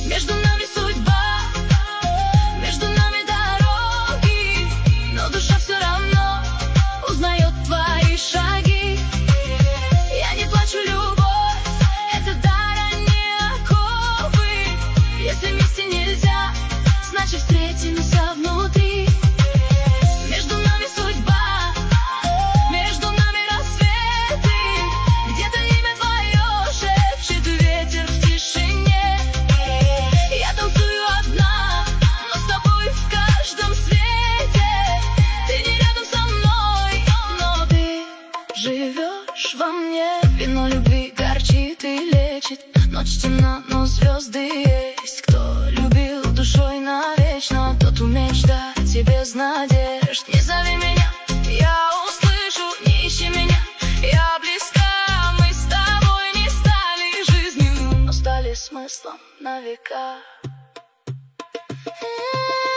Между нами судьба, между нами дороги, но душа все равно узнает твои шаги. Я не плачу, любовь, это дар, а не оковы. Если вместе нельзя, значит встретимся внутри. Между нами судьба, между нами рассветы, где-то имя твое шепчет ветер в тишине. Я танцую одна, но с тобой в каждом свете. Ты не рядом со мной, но ты живешь во мне. Вино любви горчит и лечит. Ночь темна, но звезды есть. Кто любил душой навечно, тот умеет ждать и без надежд. Не зови меня, я услышу, не ищи меня, я близка. Мы с тобой не стали жизнью, но стали смыслом на века.